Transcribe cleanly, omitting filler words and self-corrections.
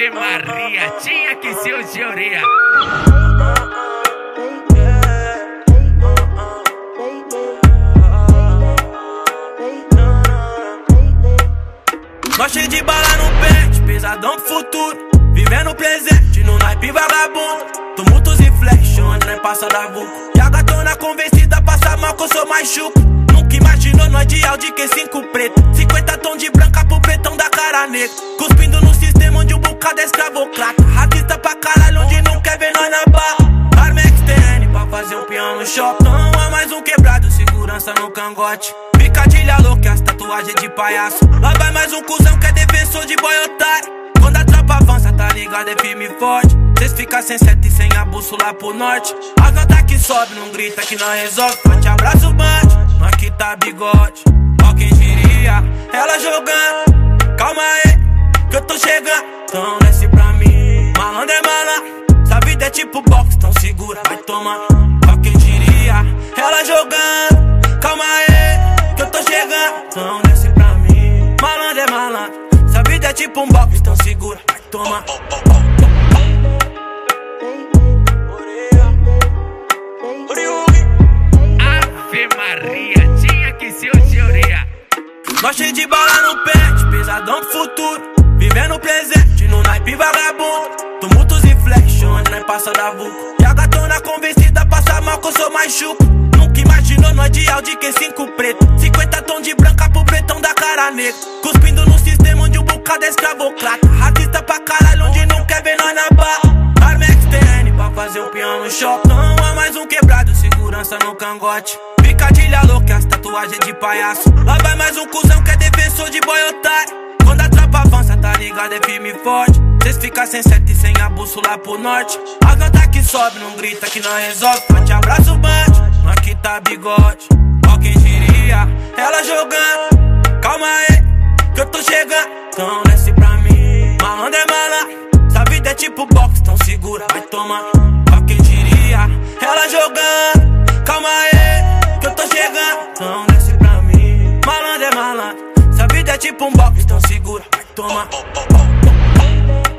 Ave Maria, tinha que ser o Teoria. Nós cheio de bala no pente, pesadão pro futuro, vivendo o presente no naipe vagabundo. Tumultos e flash, onde nós passa da vulco. E a gatona convencida passa mal que eu sou mais chuco. Nunca imaginou nós de Audi Q5 preto, 50 tons de branca pro pretão da cara negra. Cuspindo no sistema onde um bocado é escravocrata. Racista pra caralho onde não quer ver nós na barra. Arma XTN pra fazer um peão no shopping. Não há mais um quebrado, segurança no cangote. Picadilha louca, as tatuagens de palhaço. Lá vai mais um cuzão que é defensor de boy otário. Quando a tropa avança, tá ligado, é firme e forte. Cês fica sem seta e sem a bússola pro norte. As notas que sobe, não grita que nós resolve. Forte abraço, bate, nós que tá bigode. Ó quem diria, ela jogando. Calma aí, que eu tô chegando. Então desce pra mim, malandro é malandro. Essa vida é tipo boxe, então segura, vai tomar. Ó quem diria, ela jogando. Calma aí, que eu tô chegando. Então desce pra mim, malandro é malandro. Essa vida é tipo um box, então segura, vai tomar. Ave Maria, tinha que ser o Teoria. Nós cheio de bala no pente, pesadão pro futuro, vivendo o presente no naipe vagabundo. Tumultos e flash, onde nós passa da vulco. E a gatona convencida passa mal que eu sou mais chuco. Nunca imaginou nós de Audi Q5 preto, 50 tons de branca pro pretão da cara negra. Cuspindo no sistema onde um bocado é escravocrata. Racista pra caralho onde não quer ver nós na barra. Arma XTN pra fazer um peão no shopping. Não há mais um quebrado, segurança no cangote. Picadilha louca, as tatuagens de palhaço. Lá vai mais um cuzão que é defensor de boy otário. Quando a tropa avança, tá ligado, é firme e forte. Cês fica sem seta e sem a bússola pro norte. As notas que sobe, não grita que nós resolve. Forte abraço, bate, nós que tá bigode. Ó quem diria, ela jogando. Calma aí, que eu tô chegando. Então desce pra mim, malandro é malandro. Essa vida é tipo boxe, então segura, vai tomar. Ó quem diria, ela jogando. Calma aí, que eu tô chegando. Então desce pra mim, malandro é malandro. Essa vida é tipo um boxe, então segura, vai tomar.